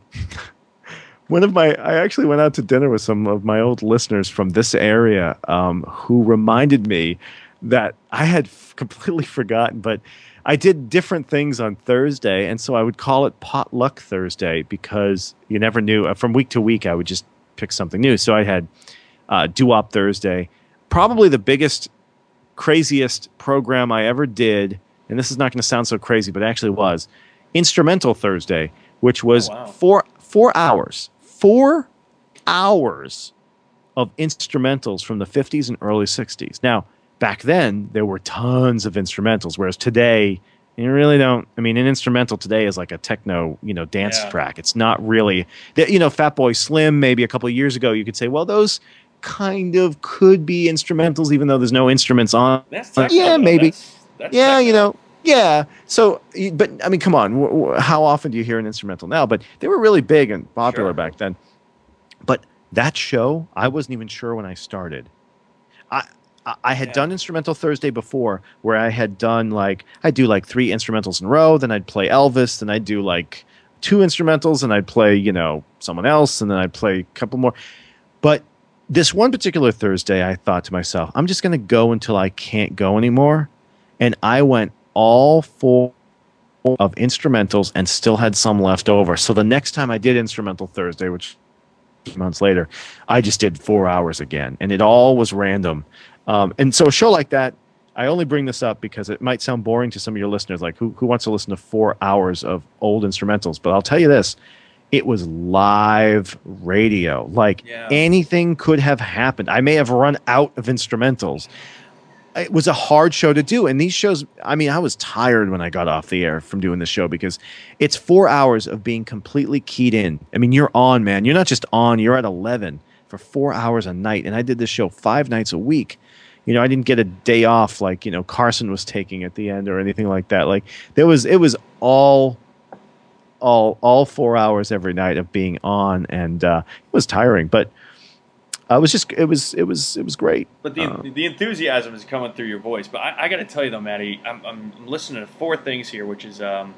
one of my, I actually went out to dinner with some of my old listeners from this area um, who reminded me that I had f- completely forgotten, but I did different things on Thursday. And so I would call it Potluck Thursday because you never knew. From week to week, I would just pick something new. So I had uh, Doo-Wop Thursday, probably the biggest, craziest program I ever did, and this is not going to sound so crazy, but it actually was, Instrumental Thursday, which was oh, wow. four four hours, four hours of instrumentals from the fifties and early sixties. Now, back then, there were tons of instrumentals, whereas today, you really don't. I mean, an instrumental today is like a techno, you know, dance yeah. track. It's not really, you know, Fatboy Slim. Maybe a couple of years ago, you could say, well, those kind of could be instrumentals, even though there's no instruments on. That's techno, yeah, though. maybe. That's, that's yeah, techno. you know, yeah. So, but I mean, come on. W- w- how often do you hear an instrumental now? But they were really big and popular sure. back then. But that show, I wasn't even sure when I started. I. I had yeah. done Instrumental Thursday before where I had done like, I'd do like three instrumentals in a row, then I'd play Elvis, then I'd do like two instrumentals and I'd play, you know, someone else, and then I'd play a couple more. But this one particular Thursday, I thought to myself, I'm just going to go until I can't go anymore. And I went all four of instrumentals and still had some left over. So the next time I did Instrumental Thursday, which months later, I just did four hours again. And it all was random. Um, and so a show like that, I only bring this up because it might sound boring to some of your listeners, like who, who wants to listen to four hours of old instrumentals? But I'll tell you this, it was live radio. Like yeah. anything could have happened. I may have run out of instrumentals. It was a hard show to do. And these shows, I mean, I was tired when I got off the air from doing this show because it's four hours of being completely keyed in. I mean, you're on, man. You're not just on, you're at eleven for four hours a night. And I did this show five nights a week. You know, I didn't get a day off like, you know, Carson was taking at the end or anything like that. Like there was, it was all, all, all four hours every night of being on, and uh, it was tiring, but I was just, it was, it was, it was great. But the uh, the enthusiasm is coming through your voice. But I, I got to tell you though, Matty, I'm, I'm listening to four things here, which is um,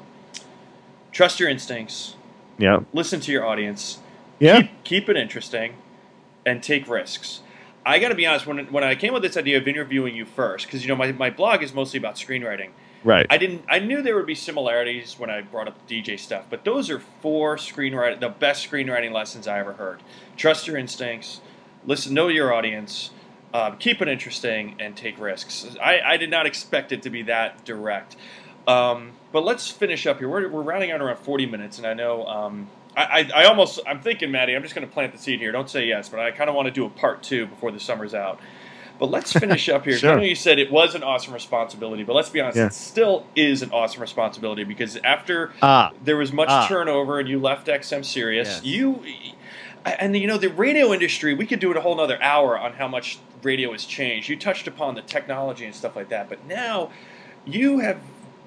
trust your instincts. Yeah. Listen to your audience. Yeah. Keep, keep it interesting, and take risks. I got to be honest, when when I came with this idea of interviewing you first, because, you know, my, my blog is mostly about screenwriting. Right. I didn't. I knew there would be similarities when I brought up the D J stuff, but those are four screenwriting, the best screenwriting lessons I ever heard. Trust your instincts, listen, know your audience, um, keep it interesting, and take risks. I, I did not expect it to be that direct. Um, but let's finish up here. We're, we're rounding out around forty minutes, and I know... Um, I, I almost, I'm thinking, Matty, I'm just going to plant the seed here. Don't say yes, but I kind of want to do a part two before the summer's out. But let's finish up here. Sure. I know you said it was an awesome responsibility, but let's be honest, yeah. it still is an awesome responsibility because after ah. there was much ah. turnover and you left X M Sirius, yes. you, and you know, the radio industry, we could do it a whole nother hour on how much radio has changed. You touched upon the technology and stuff like that, but now you have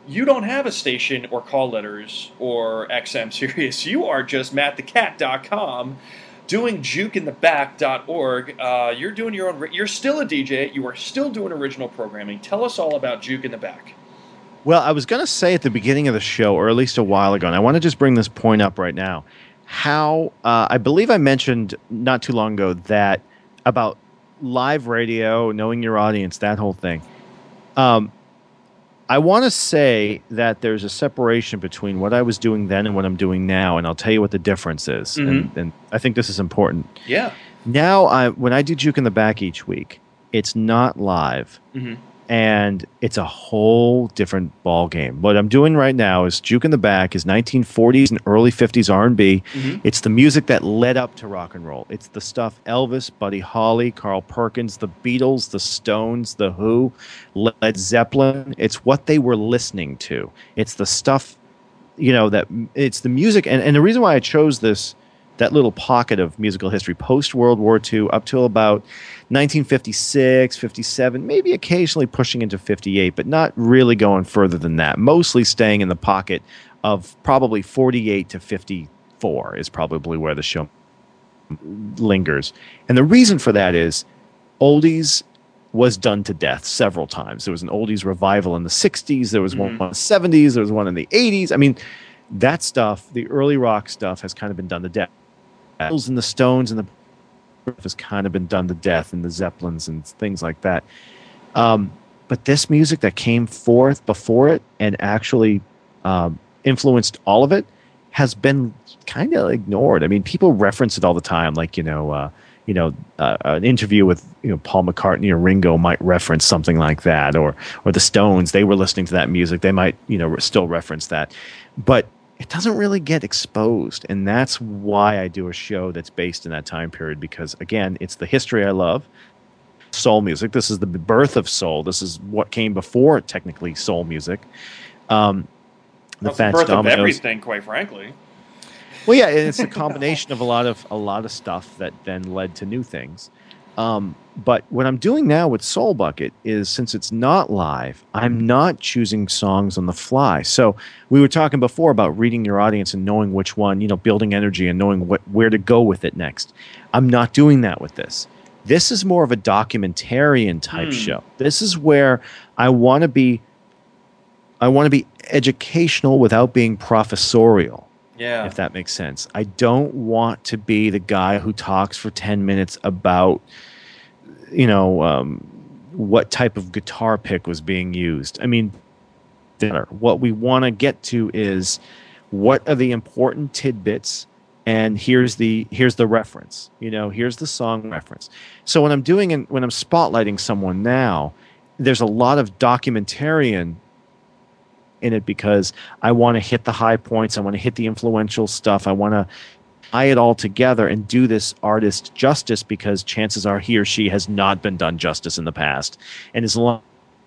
you don't have a station or call letters or X M Sirius. You are just matt the cat dot com doing juke in the back dot org. Uh, you're doing your own. You're still a D J. You are still doing original programming. Tell us all about Juke in the Back. Well, I was going to say at the beginning of the show, or at least a while ago, and I want to just bring this point up right now, how uh, I believe I mentioned not too long ago that about live radio, knowing your audience, that whole thing. Um, I want to say that there's a separation between what I was doing then and what I'm doing now, and I'll tell you what the difference is. Mm-hmm. And, and I think this is important. Yeah. Now, I, when I do Juke in the Back each week, it's not live. Mm-hmm. And it's a whole different ball game. What I'm doing right now is Juke in the Back is nineteen forties and early fifties R and B. Mm-hmm. It's the music that led up to rock and roll. It's the stuff Elvis, Buddy Holly, Carl Perkins, the Beatles, the Stones, the Who, Led Zeppelin. It's what they were listening to. It's the stuff, you know, that it's the music. And, and the reason why I chose this, that little pocket of musical history post-World War Two up till about nineteen fifty-six, fifty-seven, maybe occasionally pushing into fifty-eight, but not really going further than that. Mostly staying in the pocket of probably forty-eight to fifty-four is probably where the show lingers. And the reason for that is oldies was done to death several times. There was an oldies revival in the sixties. There was mm-hmm. one in the seventies. There was one in the eighties. I mean, that stuff, the early rock stuff, has kind of been done to death. And the Stones and the has kind of been done to death, and the Zeppelins and things like that. Um, but this music that came forth before it and actually um, influenced all of it has been kind of ignored. I mean, people reference it all the time, like you know, uh, you know, uh, an interview with you know Paul McCartney or Ringo might reference something like that, or or the Stones. They were listening to that music. They might you know still reference that, but it doesn't really get exposed, and that's why I do a show that's based in that time period, because, again, it's the history I love. Soul music. This is the birth of soul. This is what came before, technically, soul music. Um, the well, Fats the birth Dominoes. Of everything, quite frankly. Well, yeah, it's a combination of a lot of a lot of stuff that then led to new things. Um, but what I'm doing now with Soul Bucket is, since it's not live, I'm not choosing songs on the fly. So we were talking before about reading your audience and knowing which one, you know, building energy and knowing what where to go with it next. I'm not doing that with this. This is more of a documentarian type mm. show. This is where I want to be. I want to be educational without being professorial. Yeah. If that makes sense. I don't want to be the guy who talks for ten minutes about, you know, um, what type of guitar pick was being used. I mean, what we want to get to is what are the important tidbits, and here's the here's the reference. You know, here's the song reference. So when I'm doing and when I'm spotlighting someone now, there's a lot of documentarian in it, because I want to hit the high points. I want to hit the influential stuff. I want to tie it all together and do this artist justice, because chances are he or she has not been done justice in the past, and is long.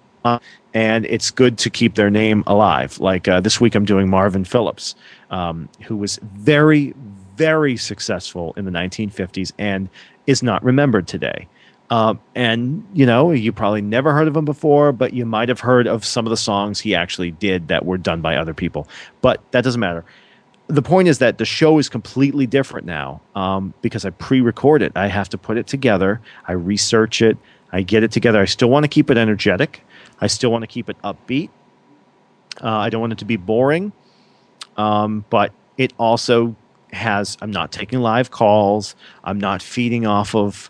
And it's good to keep their name alive. Like uh, this week, I'm doing Marvin Phillips, um, who was very, very successful in the nineteen fifties and is not remembered today. Um, and, you know, you probably never heard of him before, but you might have heard of some of the songs he actually did that were done by other people. But that doesn't matter. The point is that the show is completely different now, um, because I pre-record it. I have to put it together. I research it. I get it together. I still want to keep it energetic. I still want to keep it upbeat. Uh, I don't want it to be boring. Um, but it also has, I'm not taking live calls. I'm not feeding off of,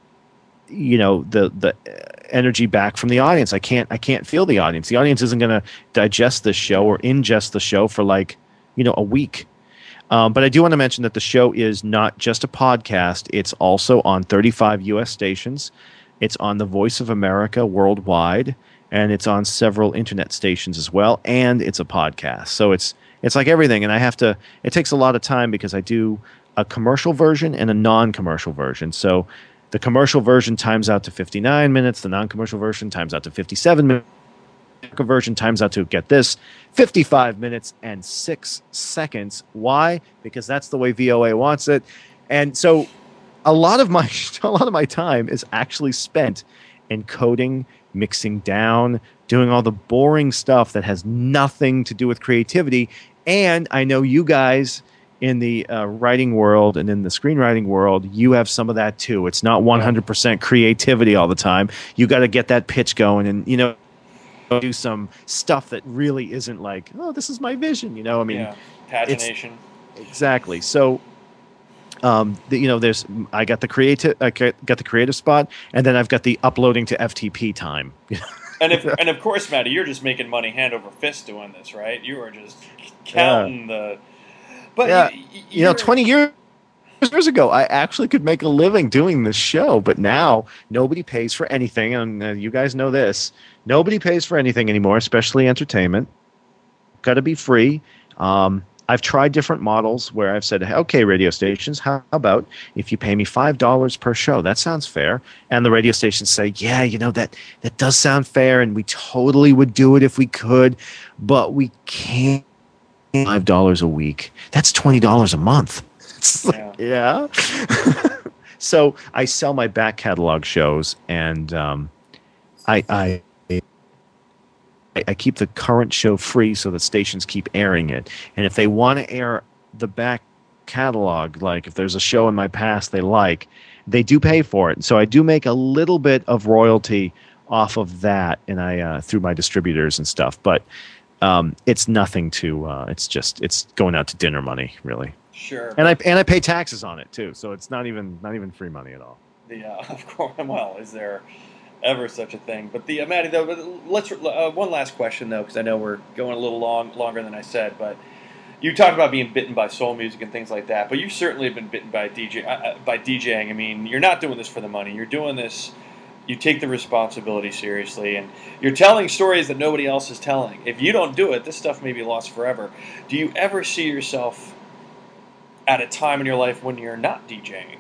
you know, the the energy back from the audience. I can't I can't feel the audience. The audience isn't going to digest this show or ingest the show for like, you know, a week. Um, but I do want to mention that the show is not just a podcast. It's also on thirty-five U S stations. It's on the Voice of America worldwide, and it's on several internet stations as well. And it's a podcast. So it's it's like everything. And I have to. It takes a lot of time, because I do a commercial version and a non-commercial version. So the commercial version times out to fifty-nine minutes. The non-commercial version times out to fifty-seven minutes. The version times out to, get this, fifty-five minutes and six seconds. Why? Because that's the way V O A wants it. And so a lot of my a lot of my time is actually spent encoding mixing down, doing all the boring stuff that has nothing to do with creativity. And I know you guys in the uh, writing world and in the screenwriting world, you have some of that too. It's not one hundred percent creativity all the time. You got to get that pitch going and, you know, do some stuff that really isn't like, oh, this is my vision. You know, I mean, yeah, pagination. Exactly. So, um, the, you know, there's I got the creative, I got the creative spot, and then I've got the uploading to F T P time. and if and of course, Matty, you're just making money hand over fist doing this, right? You are just counting yeah. the. But yeah, you, you know, twenty years years ago, I actually could make a living doing this show, but now nobody pays for anything, and uh, you guys know this. Nobody pays for anything anymore, especially entertainment. Got to be free. Um, I've tried different models where I've said, okay, radio stations, how about if you pay me five dollars per show? That sounds fair. And the radio stations say, yeah, you know, that, that does sound fair, and we totally would do it if we could, but we can't. five dollars a week. That's twenty dollars a month. It's like, yeah. yeah. So I sell my back catalog shows, and um, I, I I keep the current show free so that stations keep airing it. And if they want to air the back catalog, like if there's a show in my past they like, they do pay for it. So I do make a little bit of royalty off of that, and I uh, through my distributors and stuff. But um, it's nothing to. Uh, it's just it's going out to dinner money, really. Sure. And I and I pay taxes on it too, so it's not even not even free money at all. Yeah, of course. Well, is there ever such a thing? But the uh, Matty, though, let's uh, one last question though, because I know we're going a little long longer than I said. But you talked about being bitten by soul music and things like that. But you certainly have been bitten by D J uh, by DJing. I mean, you're not doing this for the money. You're doing this. You take the responsibility seriously, and you're telling stories that nobody else is telling. If you don't do it, this stuff may be lost forever. Do you ever see yourself at a time in your life when you're not DJing?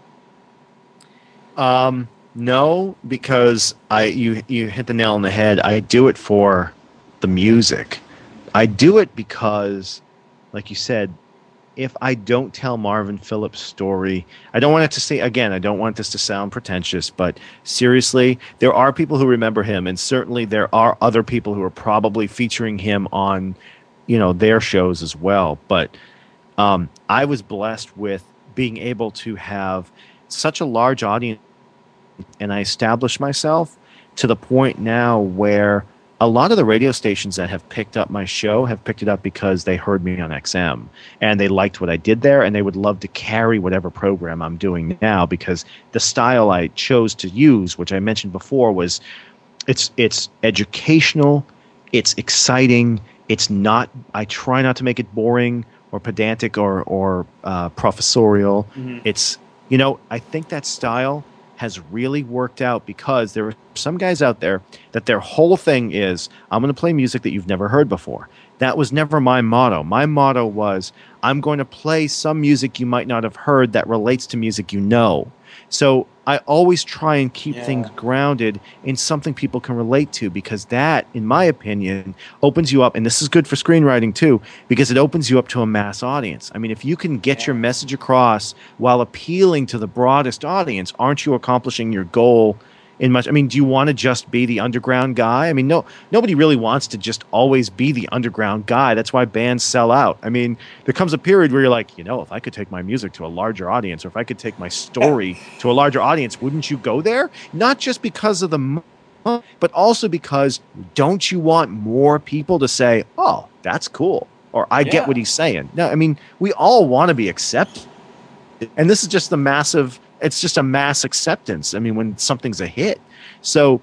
Um, no, because I you you hit the nail on the head. I do it for the music. I do it because, like you said, if I don't tell Marvin Phillips' story, I don't want it to say, again, I don't want this to sound pretentious, but seriously, there are people who remember him, and certainly there are other people who are probably featuring him on, you know, their shows as well. But um, I was blessed with being able to have such a large audience, and I established myself to the point now where a lot of the radio stations that have picked up my show have picked it up because they heard me on X M and they liked what I did there, and they would love to carry whatever program I'm doing now, because the style I chose to use, which I mentioned before, was it's it's educational, it's exciting, it's not, I try not to make it boring or pedantic or or uh, professorial. Mm-hmm. It's, you know, I think that style has really worked out because there are some guys out there that their whole thing is, I'm going to play music that you've never heard before. That was never my motto. My motto was, I'm going to play some music you might not have heard that relates to music you know. So I always try and keep yeah. things grounded in something people can relate to, because that, in my opinion, opens you up. And this is good for screenwriting too, because it opens you up to a mass audience. I mean, if you can get yeah. your message across while appealing to the broadest audience, aren't you accomplishing your goal in much? I mean, do you want to just be the underground guy? I mean, no, nobody really wants to just always be the underground guy. That's why bands sell out. I mean, there comes a period where you're like, you know, if I could take my music to a larger audience, or if I could take my story to a larger audience, wouldn't you go there? Not just because of the money, but also because don't you want more people to say, oh, that's cool, or I yeah. get what he's saying? No, I mean, we all want to be accepted. And this is just the massive, it's just a mass acceptance. I mean, when something's a hit. So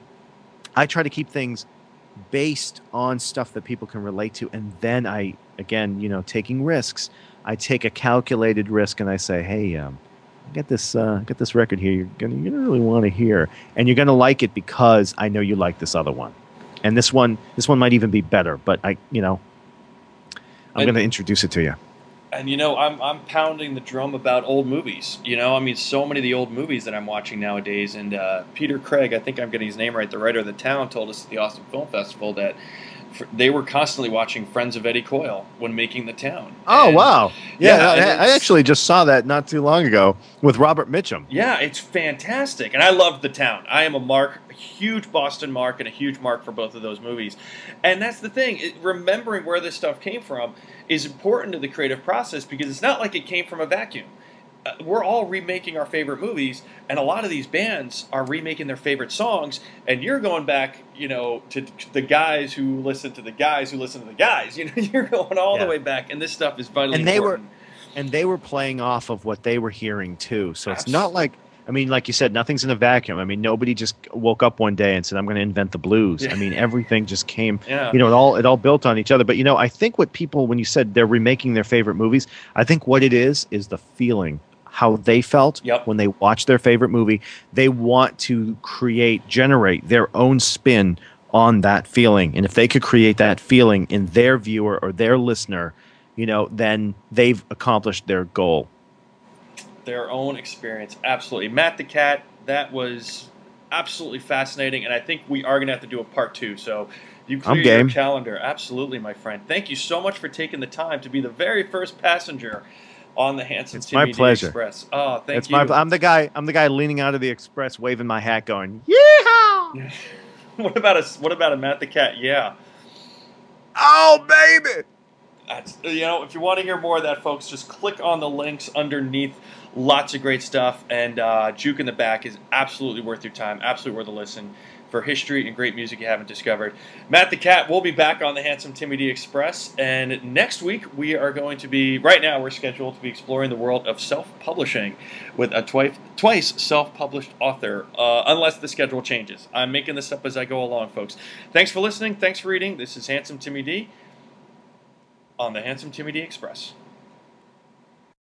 I try to keep things based on stuff that people can relate to. And then I, again, you know, taking risks, I take a calculated risk and I say, hey, um, get this, uh, get this record here. You're gonna, you're gonna really want to hear, and you're gonna like it because I know you like this other one, and this one, this one might even be better. But I, you know, I'm going to introduce it to you. And, you know, I'm I'm pounding the drum about old movies. You know, I mean, so many of the old movies that I'm watching nowadays. And uh, Peter Craig, I think I'm getting his name right, the writer of The Town, told us at the Austin Film Festival that f- they were constantly watching Friends of Eddie Coyle when making The Town. Oh, And, wow. Yeah, yeah, and I, I it's- actually just saw that not too long ago with Robert Mitchum. Yeah, it's fantastic, and I loved The Town. I am a mark, a huge Boston mark, and a huge mark for both of those movies. And that's the thing, it, remembering where this stuff came from is important to the creative process because it's not like it came from a vacuum. Uh, we're all remaking our favorite movies, and a lot of these bands are remaking their favorite songs. And you're going back, you know, to the guys who listen to the guys who listen to the guys. You know, you're going all Yeah. the way back, and this stuff is vitally And they were important. and they were playing off of what they were hearing too. So it's not like, I mean, like you said, nothing's in a vacuum. I mean, nobody just woke up one day and said, "I'm going to invent the blues." Yeah. I mean, everything just came. Yeah. You know, it all it all built on each other. But you know, I think what people, when you said they're remaking their favorite movies, I think what it is is the feeling, how they felt Yep. when they watched their favorite movie. They want to create, generate their own spin on that feeling, and if they could create that feeling in their viewer or their listener, you know, then they've accomplished their goal. Their own experience. Absolutely. Matt the Cat, that was absolutely fascinating, and I think we are going to have to do a part two. So you clear I'm game. your calendar. Absolutely, my friend. Thank you so much for taking the time to be the very first passenger on the Handsome It's Timmy my D pleasure. Express. Oh, thank It's you. my. I'm the guy. I'm the guy leaning out of the express, waving my hat, going, "Yeehaw!" What about a what about a Matt the Cat? Yeah. Oh, baby! That's, you know, if you want to hear more of that, folks, just click on the links underneath. Lots of great stuff, and uh, Juke in the Back is absolutely worth your time, absolutely worth a listen for history and great music you haven't discovered. Matt the Cat will be back on the Handsome Timmy D Express, and next week we are going to be, right now we're scheduled to be exploring the world of self-publishing with a twice, twice self-published author, uh, unless the schedule changes. I'm making this up as I go along, folks. Thanks for listening, thanks for reading. This is Handsome Timmy D on the Handsome Timmy D Express.